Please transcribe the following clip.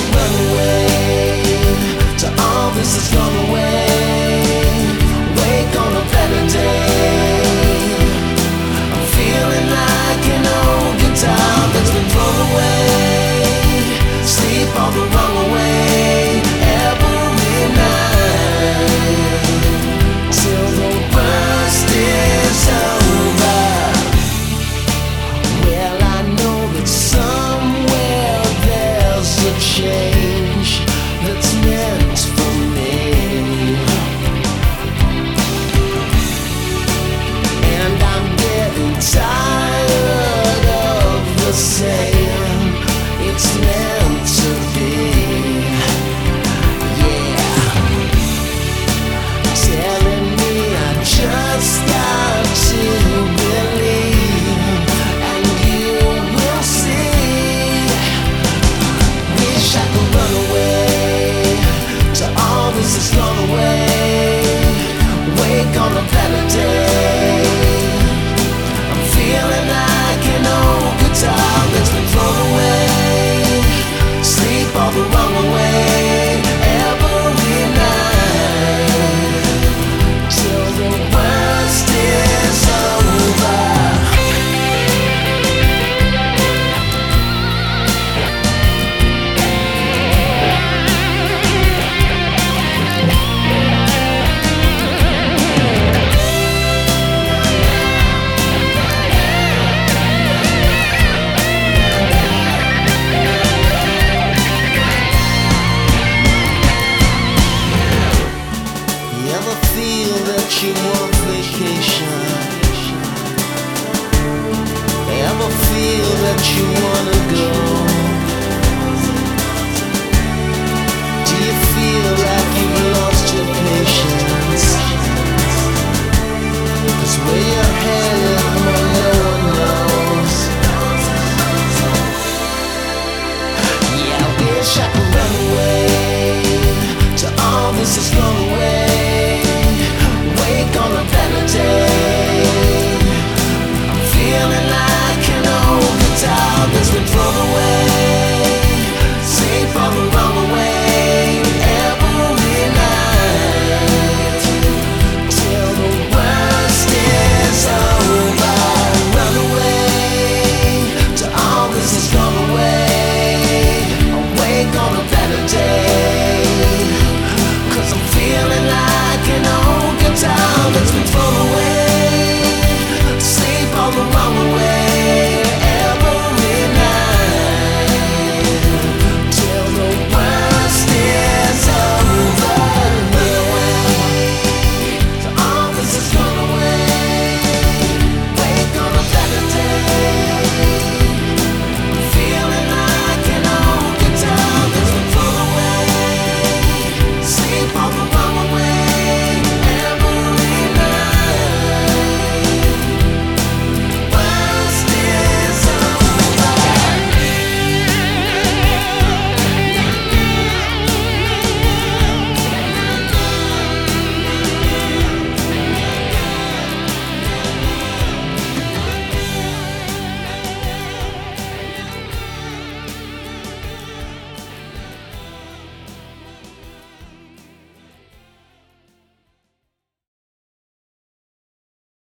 run away to all this is gone away. Wake on a better day. I'm feeling like an old guitar that's been thrown away. Sleep all the wrong way every night till the worst is over. Well, I know that somewhere there's a change that's meant for me, and I'm getting tired of the same. It's meant to be, yeah. Telling me I just got to believe, and you will see. Wish I could run away to all this is gone away. Wake on a better day. I'm feeling like an old guitar that's been thrown away. Sleep all the wrong way every night till the worst is over. You ever feel that you want vacation? Ever feel that you wanna go? Do you feel like you've lost your patience? 'Cause where you're headed, well, no one knows. Yeah, I wish I could run away to all this is gone away. Wake on a better day. I'm feeling like an old guitar that's been thrown away. Sleep on the wrong way every night till the worst is over. Run away to all this is gone away. Awake on a better day. 'Cause I'm feeling like an old guitar